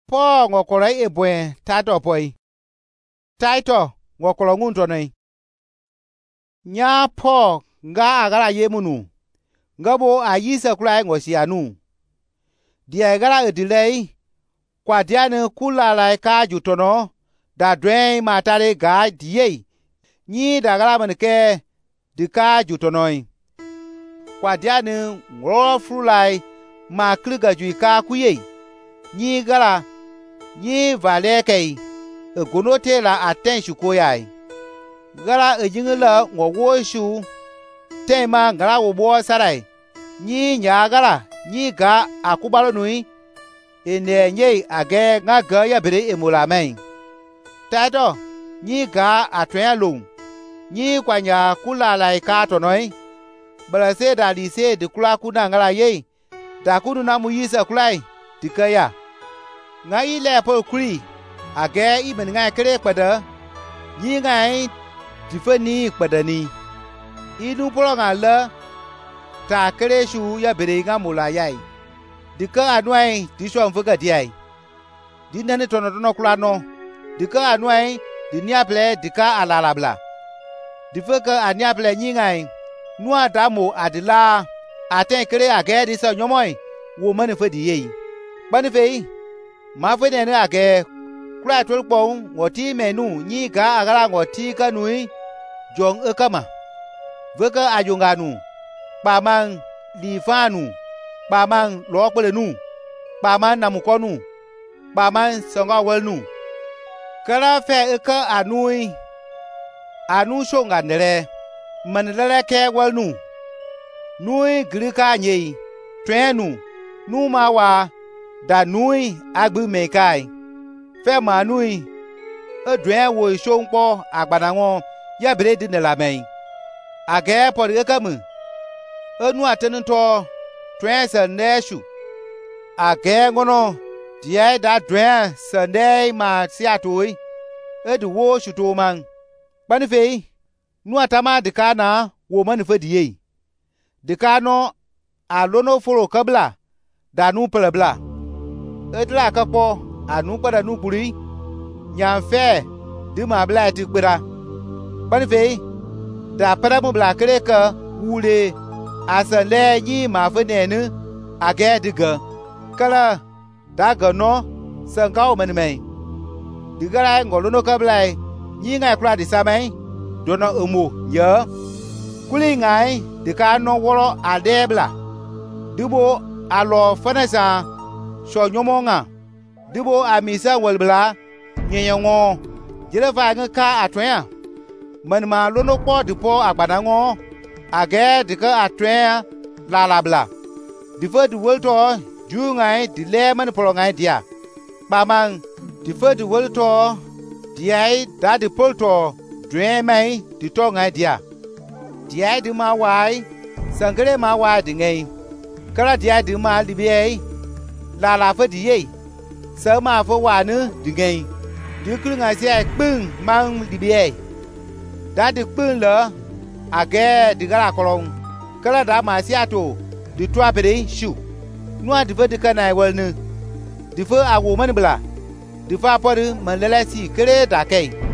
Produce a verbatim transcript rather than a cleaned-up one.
po ngokoro ebwe tato poi taito ngokoro ngunto nei nya po nga agara yemunu ngabo ayisa kulai ngosianu dia agara edilei kwa diane kula lai ka jutono da dwen matare ga die nyi da agara manke dika jutonoi kwa diane ngoro frulai ma kliga juika kuye nyi gara nyi valekei egonote la atenshu koyai gara ejingela ngowoshu tema gara wobo sarai nyi nya gara nyi ga akubalo nui ene nye age nga ga ya bere emulamen tato nyi ga atwen lo nyi kwanya kula lai ka tonoi bala se da li se de kula kuna ngala ye da kunu na muyisa kulai dikaya nga ile po kuri age iben nga kere pada nyi nga difani pada ni inu polo nga la ta kere shu ya bere nga mula yai dika anwai disho mfuga diai dinane tono tono kula no dika anwai diniaple dika alalabla difaka aniaple nyi nga nua damo adila aten kere age disa nyomoi wo mani fedi yei bani fei ma fedi ne age kura tolpo ngoti menu nyi ga agara ngoti kanui jong ekama veka ajunganu pamang lifanu pamang lokpelenu pamang namukonu pamang songawelnu kala fe eka anui anu shonga nere manlele ke welnu nui grika nyei twenu numa wa da nui agbu mekai fe ma nui edwen wo shonpo agbadanwo ya bere di ne lamen age por ekamu enu atenento twen se neshu age ngono die da dwen se nei ma siatoi edu wo shuto man banifei nu atama dikana wo manifedie dikano alono foro kabla danu pelabla edla kapo anu pada nu buri nyamfe di ma bla ti gbera banifei da pada mu bla kreka wule asale yi ma fenenu age diga kala daga no sankaw manimai digara ngolono kabla yi ngai kula di samai dono omo ye kuli ngai dikano woro adebla dibo alo fanasa so nyomonga dibo amisa walbla nyenyo jirefa ngaka atwen manma lono po dipo agbadango age dika atwen lalabla difo di wolto jungai dile man polongai dia pamang difo di wolto diai dadi polto dwemai di tongai dia diai di ma wai sangre ma wai di ngai kala diai di ma libiei la la fa di ye sa ma fa wa nu di ngai di kru ngai sia pung mang libiei dadi pung le age di gara kolong kala da ma sia to di twa pere shu nua di fa di kana wal nu di fa awu man bla di fa por man lelasi kere da kai